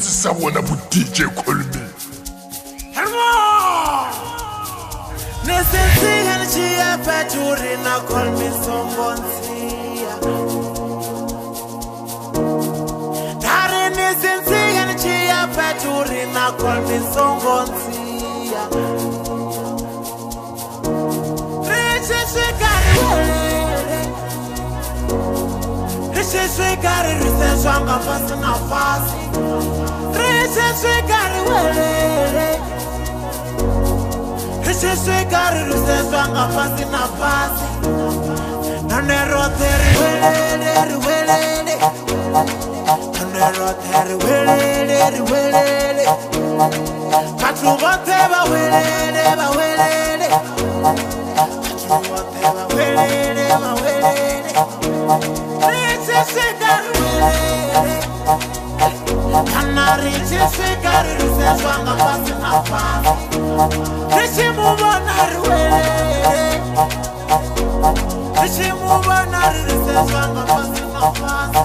butsisa bona bu DJ Call Me. Nesensiya nchiya paturi na Call Me sombonsiya. Tare nesensiya nchiya paturi na Call Me sombonsiya. Riche shikari wele, riche shikari rise swanga fasi na fasi. Riche shikari wele. Riche shikari rise swanga fasi na fasi. Naneroteri wele, wele. Naneroteri wele, wele. Patrubote ba wele, ba wele. Patrubote ba wele, ba wele. Riche shikari wele. Riche shikari rise swanga fasi na fasi. Riche mubona wele. Riche mubona rise swanga fasi na fasi.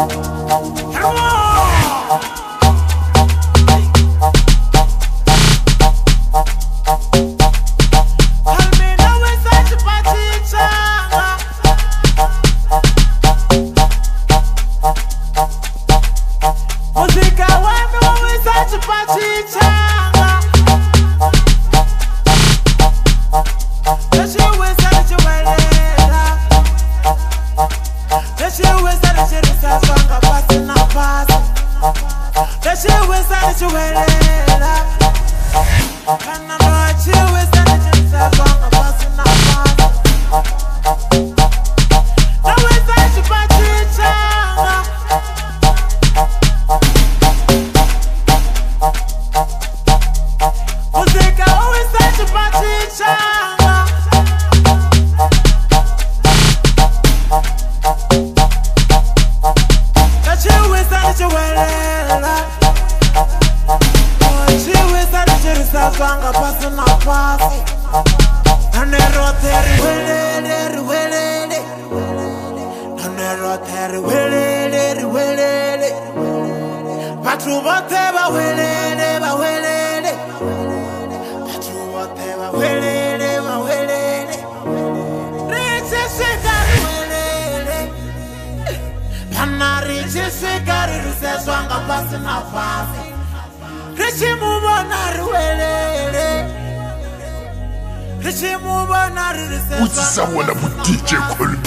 Butsisa bona bu DJ Call Me.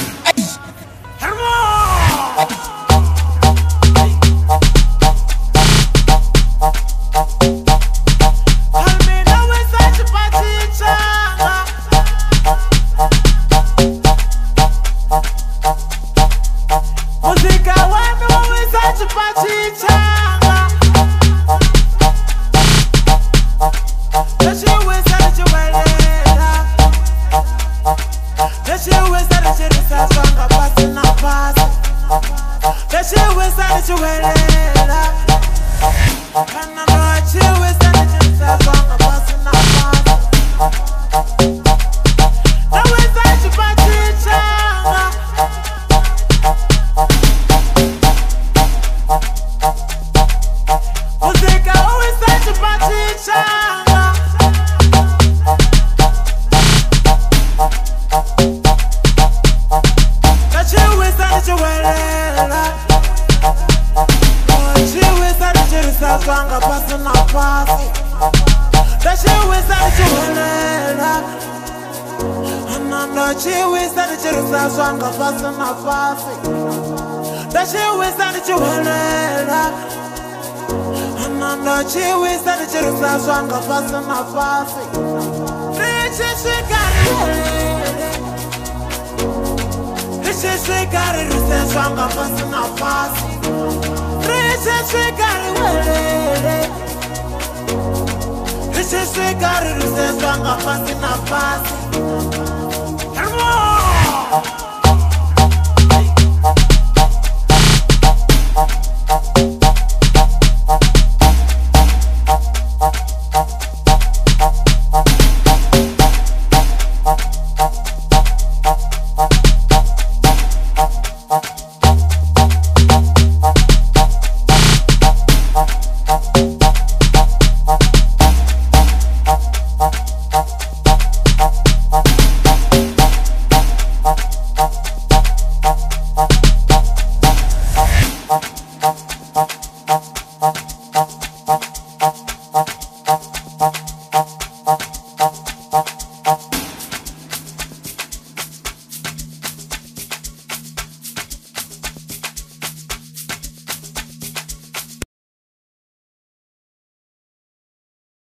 Riche shikari rise swanga fasi na fasi.